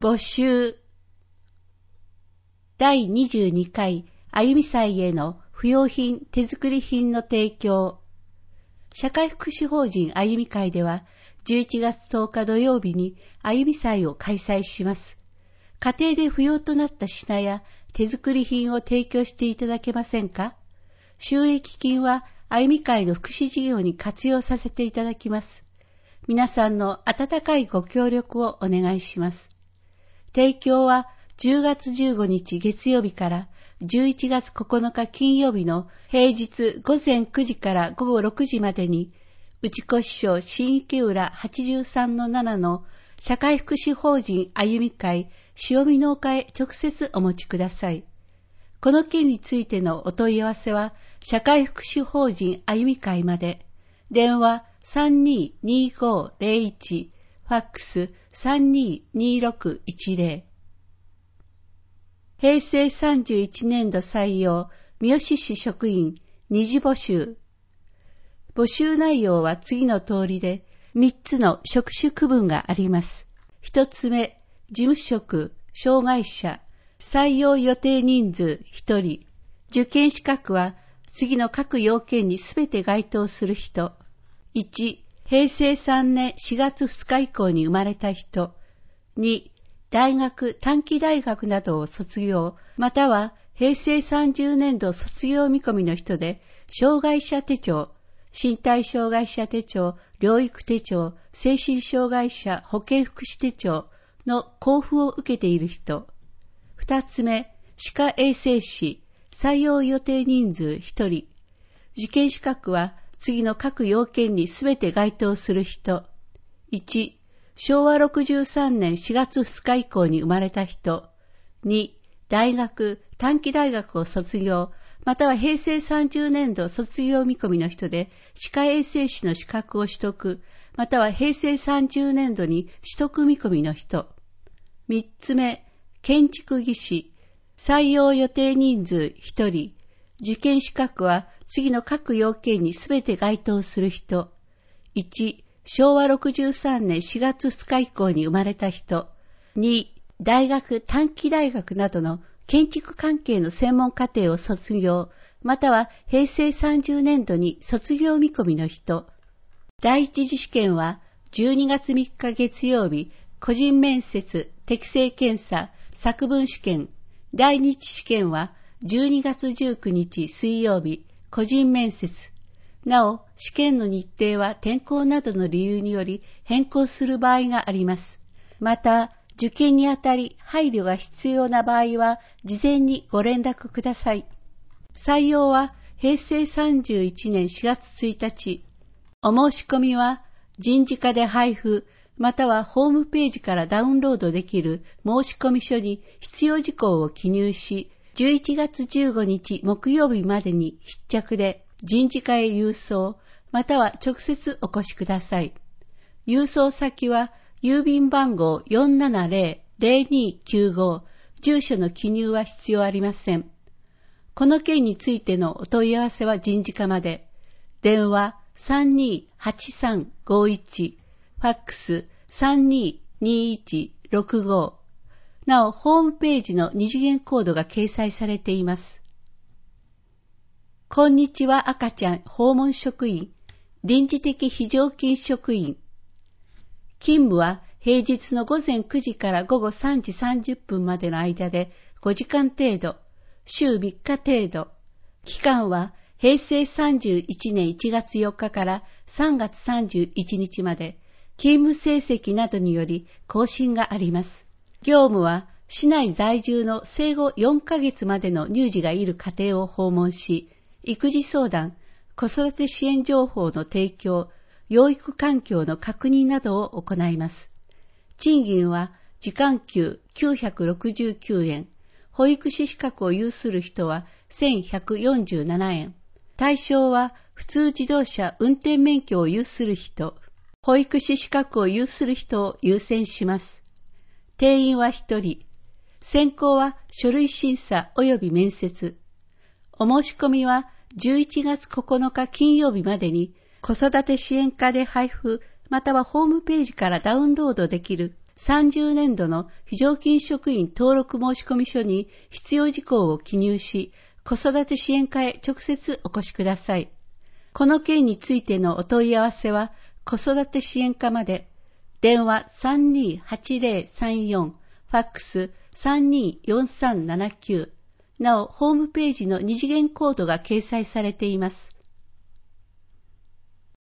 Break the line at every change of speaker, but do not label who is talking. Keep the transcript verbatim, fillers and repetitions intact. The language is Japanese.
募集。だいにじゅうにかいあゆみ祭への不用品手作り品の提供。社会福祉法人あゆみ会ではじゅういちがつとおか土曜日にあゆみ祭を開催します。家庭で不要となった品や手作り品を提供していただけませんか？収益金はあゆみ会の福祉事業に活用させていただきます。皆さんの温かいご協力をお願いします。提供はじゅうがつじゅうごにち月曜日からじゅういちがつここのか金曜日の平日ごぜんくじからごごろくじまでに、内越町新池浦 はちじゅうさんのなな の社会福祉法人あゆみ会塩見農家へ直接お持ちください。この件についてのお問い合わせは、社会福祉法人あゆみ会まで。電話さんにーにーごーぜろいち、ファックスさんにーにーろくいちぜろ。へいせいさんじゅういちねんど採用、三好市職員、二次募集。募集内容は次の通りで、みっつの職種区分があります。ひとつめ、事務職、障害者、採用予定人数ひとり。受験資格は次の各要件にすべて該当する人。いち、へいせいさんねんしがつふつか以降に生まれた人。に、大学、短期大学などを卒業、またはへいせいさんじゅうねんど卒業見込みの人で、障害者手帳、身体障害者手帳、療育手帳、精神障害者保健福祉手帳の交付を受けている人。二つ目、歯科衛生士、採用予定人数ひとり。受験資格は次の各要件にすべて該当する人。いち、しょうわろくじゅうさんねんしがつふつか以降に生まれた人。に、大学、短期大学を卒業、またはへいせいさんじゅうねんど卒業見込みの人で、歯科衛生士の資格を取得、またはへいせいさんじゅうねんどに取得見込みの人。三つ目、建築技師、採用予定人数ひとり。受験資格は次の各要件にすべて該当する人。いち、しょうわろくじゅうさんねんしがつふつか以降に生まれた人。に、大学、短期大学などの建築関係の専門課程を卒業、またはへいせいさんじゅうねんどに卒業見込みの人。第一次試験はじゅうにがつみっか月曜日、個人面接、適性検査、作文試験。第二次試験はじゅうにがつじゅうくにち水曜日、個人面接。なお、試験の日程は天候などの理由により変更する場合があります。また、受験にあたり配慮が必要な場合は、事前にご連絡ください。採用はへいせいさんじゅういちねんしがつついたち。お申し込みは、人事課で配布、またはホームページからダウンロードできる申込書に必要事項を記入し、じゅういちがつじゅうごにち木曜日までに必着で人事課へ郵送、または直接お越しください。郵送先は郵便番号 よんななぜろ ぜろにきゅうご、住所の記入は必要ありません。この件についてのお問い合わせは人事課まで。電話さんにーはちさんごいち、ファックスさんにーにーいちろくご。なお、ホームページの二次元コードが掲載されています。こんにちは赤ちゃん訪問職員、臨時的非常勤職員。勤務は平日のごぜんくじからごごさんじさんじゅっぷんまでの間でごじかん程度、週みっか程度。期間はへいせいさんじゅういちねんいちがつよっかからさんがつさんじゅういちにちまで、勤務成績などにより更新があります。業務は市内在住の生後よんかげつまでの乳児がいる家庭を訪問し、育児相談、子育て支援情報の提供、養育環境の確認などを行います。賃金は時間給きゅうひゃくろくじゅうきゅうえん、保育士資格を有する人はせんひゃくよんじゅうななえん。対象は普通自動車運転免許を有する人、保育士資格を有する人を優先します。定員はひとり。選考は書類審査及び面接。お申し込みはじゅういちがつここのか金曜日までに子育て支援課で配布、またはホームページからダウンロードできるさんじゅうねんどの非常勤職員登録申込書に必要事項を記入し、子育て支援課へ直接お越しください。この件についてのお問い合わせは、子育て支援課まで、電話 さんにーはちぜろさんよん、ファックス さんにーよんさんななきゅう、なお、ホームページの二次元コードが掲載されています。